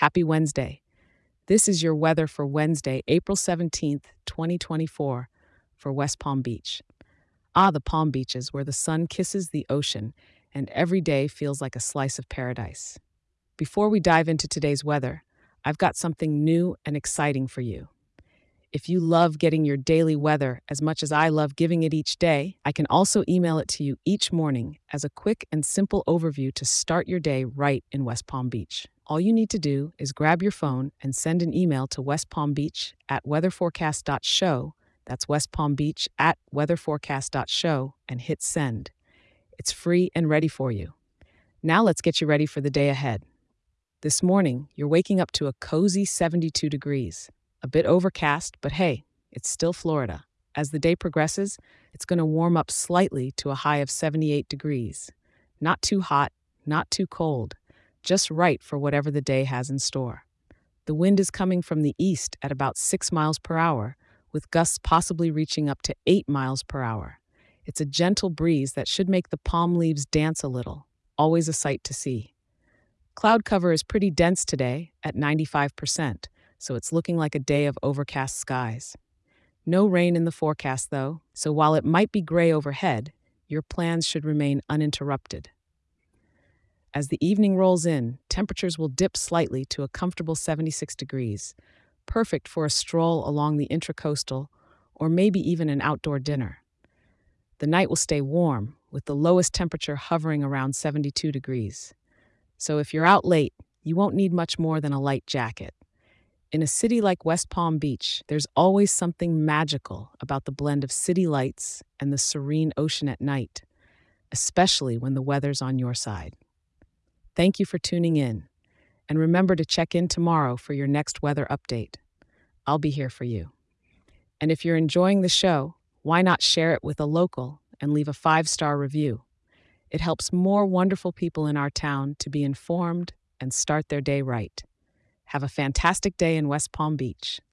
Happy Wednesday. This is your weather for Wednesday, April 17th, 2024, for West Palm Beach. Ah, the Palm Beaches, where the sun kisses the ocean and every day feels like a slice of paradise. Before we dive into today's weather, I've got something new and exciting for you. If you love getting your daily weather as much as I love giving it each day, I can also email it to you each morning as a quick and simple overview to start your day right in West Palm Beach. All you need to do is grab your phone and send an email to West Palm Beach at weatherforecast.show. That's West Palm Beach at weatherforecast.show and hit send. It's free and ready for you. Now let's get you ready for the day ahead. This morning, you're waking up to a cozy 72 degrees. A bit overcast, but hey, it's still Florida. As the day progresses, it's going to warm up slightly to a high of 78 degrees. Not too hot, not too cold, just right for whatever the day has in store. The wind is coming from the east at about 6 miles per hour, with gusts possibly reaching up to 8 miles per hour. It's a gentle breeze that should make the palm leaves dance a little, always a sight to see. Cloud cover is pretty dense today at 95%, so it's looking like a day of overcast skies. No rain in the forecast, though, so while it might be gray overhead, your plans should remain uninterrupted. As the evening rolls in, temperatures will dip slightly to a comfortable 76 degrees, perfect for a stroll along the intracoastal or maybe even an outdoor dinner. The night will stay warm, with the lowest temperature hovering around 72 degrees. So if you're out late, you won't need much more than a light jacket. In a city like West Palm Beach, there's always something magical about the blend of city lights and the serene ocean at night, especially when the weather's on your side. Thank you for tuning in, and remember to check in tomorrow for your next weather update. I'll be here for you. And if you're enjoying the show, why not share it with a local and leave a 5-star review? It helps more wonderful people in our town to be informed and start their day right. Have a fantastic day in West Palm Beach.